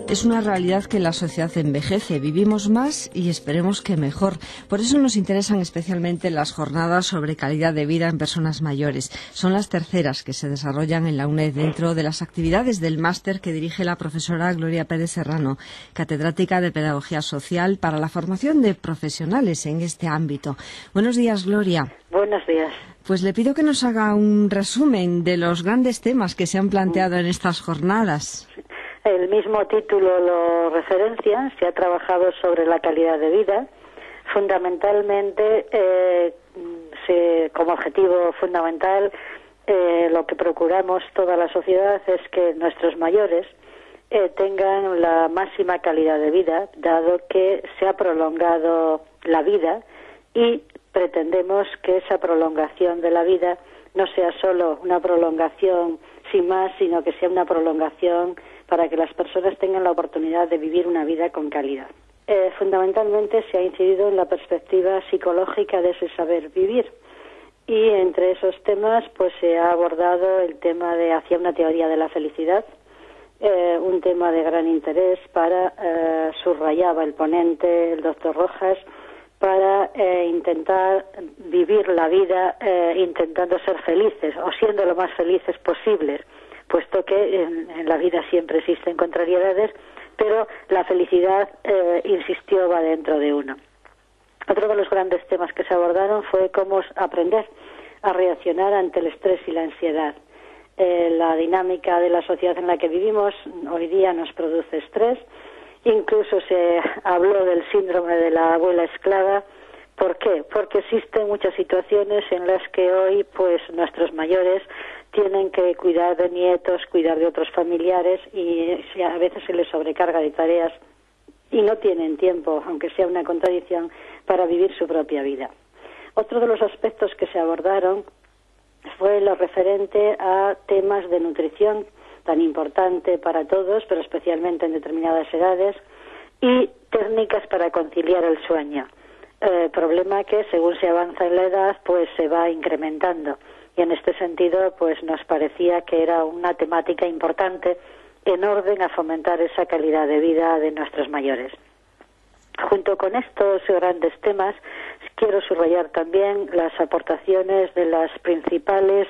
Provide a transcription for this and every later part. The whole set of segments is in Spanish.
Es una realidad que la sociedad envejece, vivimos más y esperemos que mejor. Por eso nos interesan especialmente las jornadas sobre calidad de vida en personas mayores. Son las terceras que se desarrollan en la UNED dentro de las actividades del máster que dirige la profesora Gloria Pérez Serrano, catedrática de Pedagogía Social para la formación de profesionales en este ámbito. Buenos días, Gloria. Buenos días. Pues le pido que nos haga un resumen de los grandes temas que se han planteado en estas jornadas. El mismo título lo referencia, se ha trabajado sobre la calidad de vida. Fundamentalmente, como objetivo fundamental, lo que procuramos toda la sociedad es que nuestros mayores tengan la máxima calidad de vida, dado que se ha prolongado la vida y pretendemos que esa prolongación de la vida no sea solo una prolongación sin más, sino que sea una prolongación para que las personas tengan la oportunidad de vivir una vida con calidad. Fundamentalmente se ha incidido en la perspectiva psicológica de ese saber vivir y entre esos temas pues se ha abordado el tema de hacia una teoría de la felicidad, un tema de gran interés subrayaba el ponente, el doctor Rojas, para intentar vivir la vida intentando ser felices o siendo lo más felices posibles, puesto que en la vida siempre existen contrariedades, pero la felicidad, insistió, va dentro de uno. Otro de los grandes temas que se abordaron fue cómo aprender a reaccionar ante el estrés y la ansiedad. La dinámica de la sociedad en la que vivimos hoy día nos produce estrés. Incluso se habló del síndrome de la abuela esclava. ¿Por qué? Porque existen muchas situaciones en las que hoy pues nuestros mayores tienen que cuidar de nietos, cuidar de otros familiares y a veces se les sobrecarga de tareas y no tienen tiempo, aunque sea una contradicción, para vivir su propia vida. Otro de los aspectos que se abordaron fue lo referente a temas de nutrición, tan importante para todos, pero especialmente en determinadas edades, y técnicas para conciliar el sueño. Problema que según se avanza en la edad, pues se va incrementando. Y en este sentido, pues nos parecía que era una temática importante en orden a fomentar esa calidad de vida de nuestros mayores. Junto con estos grandes temas, quiero subrayar también las aportaciones de las principales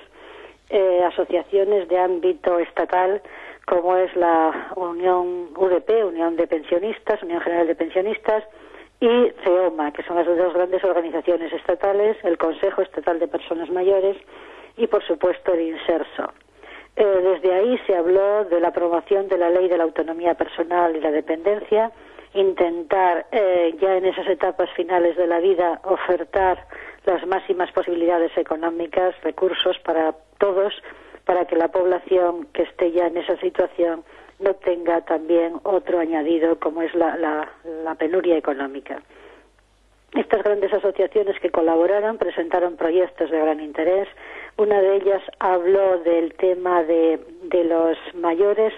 asociaciones de ámbito estatal, como es la Unión UDP, Unión de Pensionistas, Unión General de Pensionistas, y CEOMA, que son las dos grandes organizaciones estatales, el Consejo Estatal de Personas Mayores y, por supuesto, el INSERSO. Desde ahí se habló de la promoción de la ley de la autonomía personal y la dependencia, intentar ya en esas etapas finales de la vida ofertar las máximas posibilidades económicas, recursos para todos, para que la población que esté ya en esa situación no tenga también otro añadido como es la penuria económica. Estas grandes asociaciones que colaboraron presentaron proyectos de gran interés. Una de ellas habló del tema de los mayores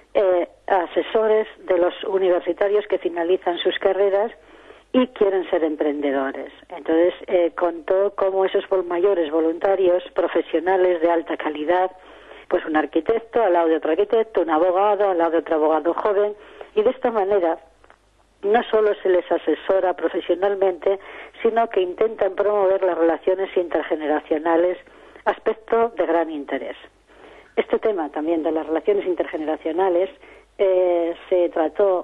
asesores de los universitarios que finalizan sus carreras y quieren ser emprendedores. Entonces contó cómo esos mayores voluntarios profesionales de alta calidad, pues un arquitecto al lado de otro arquitecto, un abogado al lado de otro abogado joven, y de esta manera no solo se les asesora profesionalmente, sino que intentan promover las relaciones intergeneracionales, aspecto de gran interés. Este tema también de las relaciones intergeneracionales se trató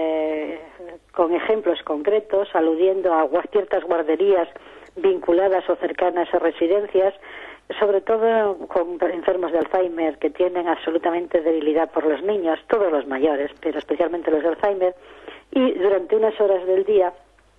con ejemplos concretos, aludiendo a ciertas guarderías vinculadas o cercanas a residencias, sobre todo con enfermos de Alzheimer que tienen absolutamente debilidad por los niños, todos los mayores, pero especialmente los de Alzheimer, y durante unas horas del día,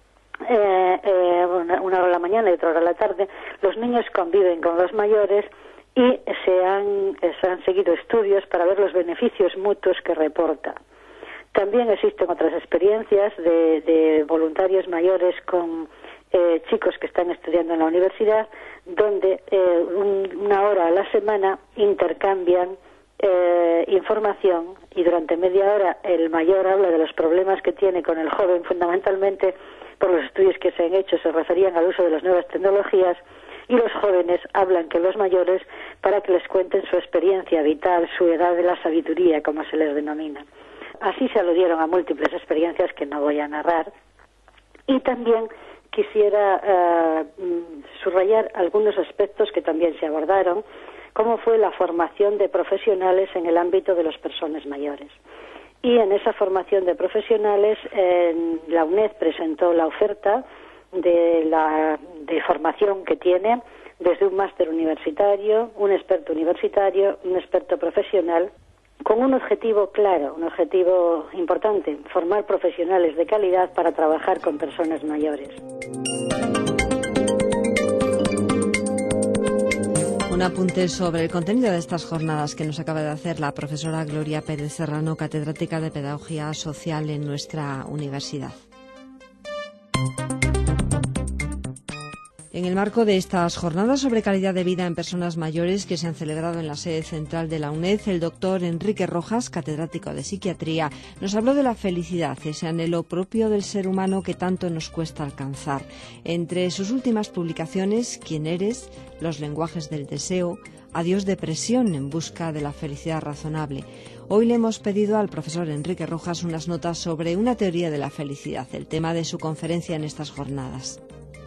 una hora a la mañana y otra hora a la tarde, los niños conviven con los mayores y se han seguido estudios para ver los beneficios mutuos que reporta. También existen otras experiencias de voluntarios mayores con chicos que están estudiando en la universidad, donde una hora a la semana intercambian información y durante media hora el mayor habla de los problemas que tiene con el joven, fundamentalmente por los estudios que se han hecho se referían al uso de las nuevas tecnologías, y los jóvenes hablan con los mayores para que les cuenten su experiencia vital, su edad de la sabiduría, como se les denomina. así se aludieron a múltiples experiencias que no voy a narrar. Y también quisiera subrayar algunos aspectos que también se abordaron, como fue la formación de profesionales en el ámbito de las personas mayores. Y en esa formación de profesionales, la UNED presentó la oferta de formación que tiene, desde un máster universitario, un experto universitario, un experto profesional, con un objetivo claro, un objetivo importante: formar profesionales de calidad para trabajar con personas mayores. Un apunte sobre el contenido de estas jornadas que nos acaba de hacer la profesora Gloria Pérez Serrano, catedrática de Pedagogía Social en nuestra universidad. En el marco de estas jornadas sobre calidad de vida en personas mayores que se han celebrado en la sede central de la UNED, el doctor Enrique Rojas, catedrático de Psiquiatría, nos habló de la felicidad, ese anhelo propio del ser humano que tanto nos cuesta alcanzar. Entre sus últimas publicaciones, ¿Quién eres?, Los lenguajes del deseo, Adiós depresión, en busca de la felicidad razonable. Hoy le hemos pedido al profesor Enrique Rojas unas notas sobre una teoría de la felicidad, el tema de su conferencia en estas jornadas.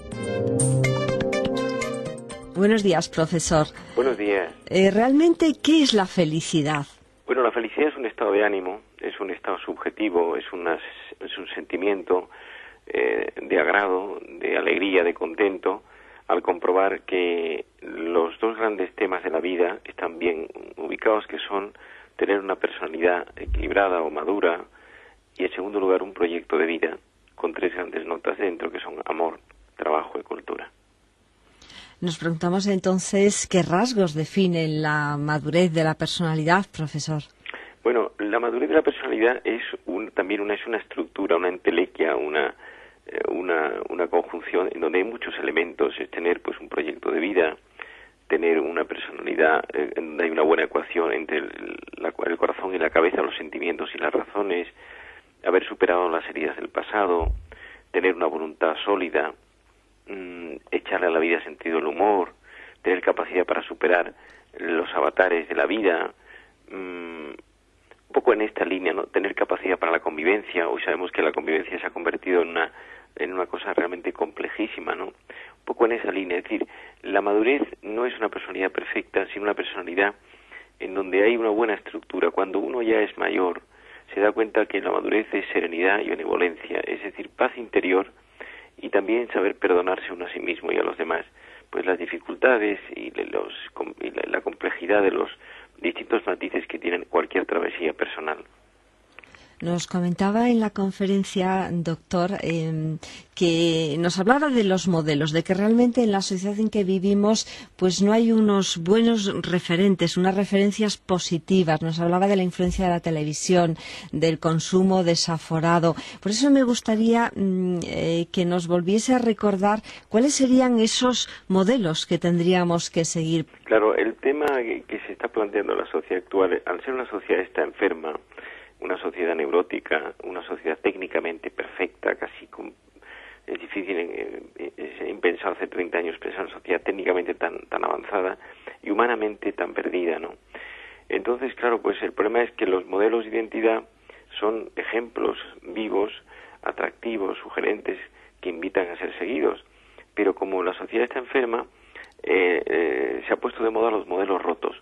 Buenos días, profesor. Buenos días. ¿Realmente qué es la felicidad? Bueno, la felicidad es un estado de ánimo, es un estado subjetivo, es un sentimiento de agrado, de alegría, de contento, al comprobar que los dos grandes temas de la vida están bien ubicados, que son tener una personalidad equilibrada o madura y, en segundo lugar, un proyecto de vida con tres grandes notas dentro, que son amor, trabajo y cultura. Nos preguntamos entonces qué rasgos definen la madurez de la personalidad, profesor. Bueno, la madurez de la personalidad es también una estructura, una entelequia, una conjunción en donde hay muchos elementos. Es tener pues un proyecto de vida, tener una personalidad en donde hay una buena ecuación entre el corazón y la cabeza, los sentimientos y las razones, haber superado las heridas del pasado, tener una voluntad sólida, echarle a la vida sentido el humor, tener capacidad para superar los avatares de la vida, un poco en esta línea, ¿no? Tener capacidad para la convivencia. Hoy sabemos que la convivencia se ha convertido en una cosa realmente complejísima, ¿no? Un poco en esa línea, es decir, la madurez no es una personalidad perfecta, sino una personalidad en donde hay una buena estructura. Cuando uno ya es mayor, se da cuenta que la madurez es serenidad y benevolencia, es decir, paz interior, y también saber perdonarse uno a sí mismo y a los demás, pues las dificultades y la complejidad de los distintos matices que tienen cualquier travesía personal. Nos comentaba en la conferencia, doctor, que nos hablaba de los modelos, de que realmente en la sociedad en que vivimos pues no hay unos buenos referentes, unas referencias positivas. Nos hablaba de la influencia de la televisión, del consumo desaforado. Por eso me gustaría que nos volviese a recordar cuáles serían esos modelos que tendríamos que seguir. Claro, el tema que se está planteando en la sociedad actual, al ser una sociedad está enferma, una sociedad neurótica, una sociedad técnicamente perfecta, es difícil, impensado hace 30 años pensar una sociedad técnicamente tan avanzada y humanamente tan perdida, ¿no? Entonces, claro, pues el problema es que los modelos de identidad son ejemplos vivos, atractivos, sugerentes, que invitan a ser seguidos. Pero como la sociedad está enferma, se ha puesto de moda los modelos rotos.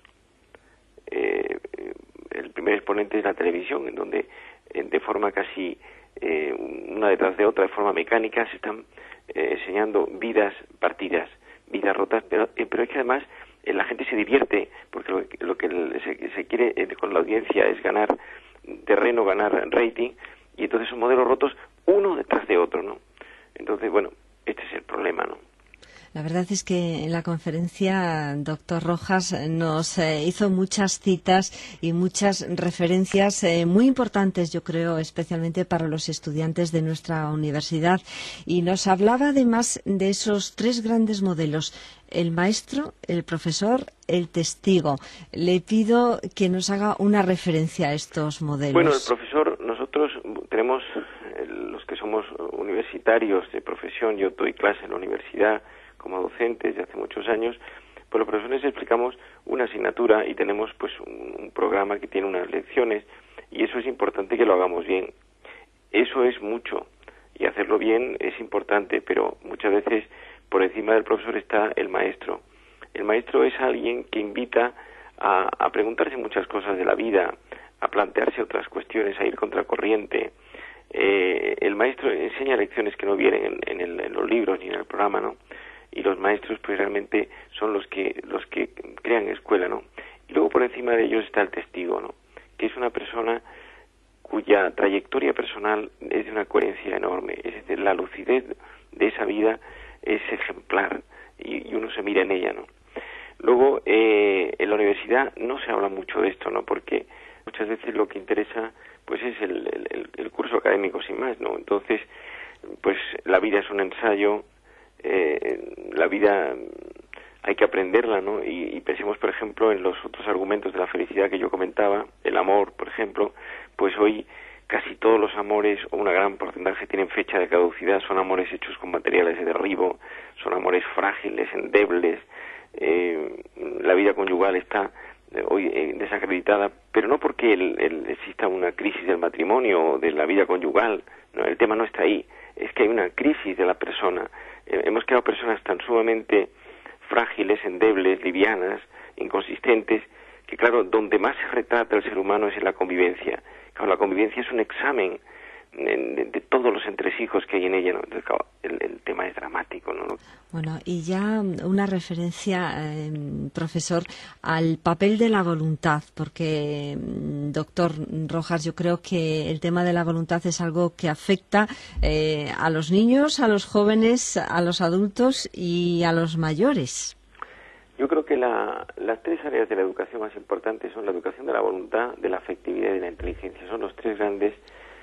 El primer exponente es la televisión, en donde de forma casi una detrás de otra, de forma mecánica, se están enseñando vidas partidas, vidas rotas, pero es que además la gente se divierte, porque lo que se quiere con la audiencia es ganar terreno, ganar rating, y entonces son modelos rotos uno detrás de otro, ¿no? Entonces, bueno, este es el problema, ¿no? La verdad es que en la conferencia, doctor Rojas, nos hizo muchas citas y muchas referencias muy importantes, yo creo, especialmente para los estudiantes de nuestra universidad. Y nos hablaba además de esos tres grandes modelos: el maestro, el profesor, el testigo. Le pido que nos haga una referencia a estos modelos. Bueno, el profesor, nosotros tenemos, los que somos universitarios de profesión, yo doy clase en la universidad como docente desde hace muchos años, pues los profesores explicamos una asignatura y tenemos pues un programa que tiene unas lecciones y eso es importante que lo hagamos bien. Eso es mucho, y hacerlo bien es importante, pero muchas veces por encima del profesor está el maestro. El maestro es alguien que invita a preguntarse muchas cosas de la vida, a plantearse otras cuestiones, a ir contracorriente. El maestro enseña lecciones que no vienen en los libros ni en el programa, ¿no? Y los maestros pues realmente son los que crean escuela, ¿no? Y luego por encima de ellos está el testigo, ¿no? Que es una persona cuya trayectoria personal es de una coherencia enorme, es decir, la lucidez de esa vida es ejemplar y uno se mira en ella, ¿no? Luego, en la universidad no se habla mucho de esto, ¿no? Porque muchas veces lo que interesa pues es el curso académico sin más, ¿no? Entonces, pues la vida es un ensayo, la vida hay que aprenderla, ¿no? Y pensemos, por ejemplo, en los otros argumentos de la felicidad que yo comentaba, el amor, por ejemplo, pues hoy casi todos los amores, o una gran porcentaje, tienen fecha de caducidad, son amores hechos con materiales de derribo, son amores frágiles, endebles. La vida conyugal está hoy desacreditada, pero no porque exista una crisis del matrimonio o de la vida conyugal, no, el tema no está ahí, es que hay una crisis de la persona. Hemos creado personas tan sumamente frágiles, endebles, livianas, inconsistentes, que claro, donde más se retrata el ser humano es en la convivencia. Claro, la convivencia es un examen de todos los entresijos que hay en ella, ¿no? Entonces, claro, el tema es dramático, ¿no? Bueno, y ya una referencia, profesor, al papel de la voluntad, porque, doctor Rojas, yo creo que el tema de la voluntad es algo que afecta a los niños, a los jóvenes, a los adultos y a los mayores. Yo creo que las tres áreas de la educación más importantes son la educación de la voluntad, de la afectividad y de la inteligencia. Son los tres grandes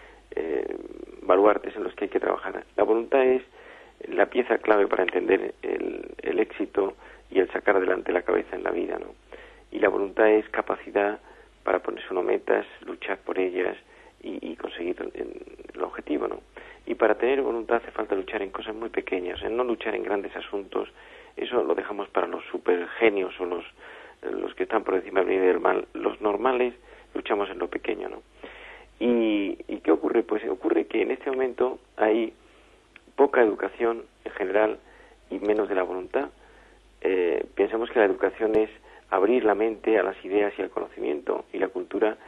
baluartes en los que hay que trabajar. La voluntad es la pieza clave para entender el éxito y el sacar adelante la cabeza en la vida, ¿no? Y la voluntad es capacidad para ponerse uno metas, luchar por ellas y conseguir el objetivo, ¿no? Y para tener voluntad hace falta luchar en cosas muy pequeñas, en no luchar en grandes asuntos. Eso lo dejamos para los supergenios o los que están por encima del bien y del mal. Los normales luchamos en lo pequeño, ¿no? ¿Y qué ocurre? Pues ocurre que en este momento hay poca educación en general y menos de la voluntad. Pensamos que la educación es abrir la mente a las ideas y al conocimiento, y la cultura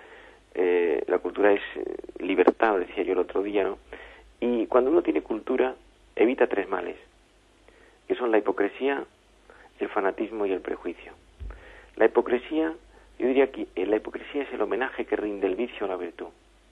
es libertad, decía yo el otro día, ¿no? Y cuando uno tiene cultura, evita tres males, que son la hipocresía, el fanatismo y el prejuicio. La hipocresía, yo diría que la hipocresía es el homenaje que rinde el vicio a la virtud.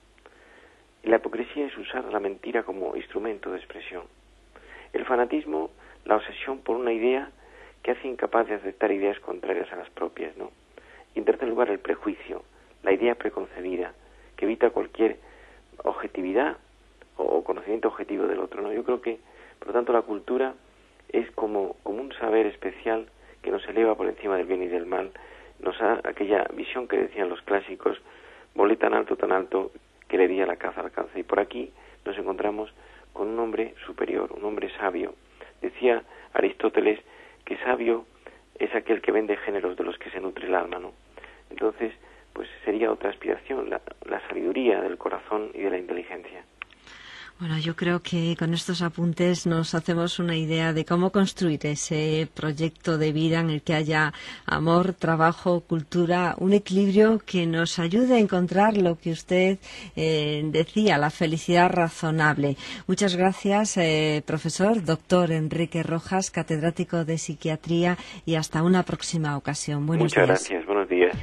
La hipocresía es usar la mentira como instrumento de expresión. El fanatismo, la obsesión por una idea que hace incapaz de aceptar ideas contrarias a las propias, ¿no? Y en tercer lugar, el prejuicio, la idea preconcebida, que evita cualquier objetividad o conocimiento objetivo del otro, ¿no? Yo creo que, por lo tanto, la cultura es como un saber especial que nos eleva por encima del bien y del mal, nos da aquella visión que decían los clásicos, volé tan alto que le di a la caza alcance. Y por aquí nos encontramos con un hombre superior, un hombre sabio. Decía Aristóteles que sabio es aquel que vende géneros de los que se nutre el alma, ¿no? Entonces, pues sería otra aspiración, la sabiduría del corazón y de la inteligencia. Bueno, yo creo que con estos apuntes nos hacemos una idea de cómo construir ese proyecto de vida en el que haya amor, trabajo, cultura, un equilibrio que nos ayude a encontrar lo que usted decía, la felicidad razonable. Muchas gracias, profesor, doctor Enrique Rojas, catedrático de psiquiatría, y hasta una próxima ocasión. Buenos días. Muchas gracias, buenos días.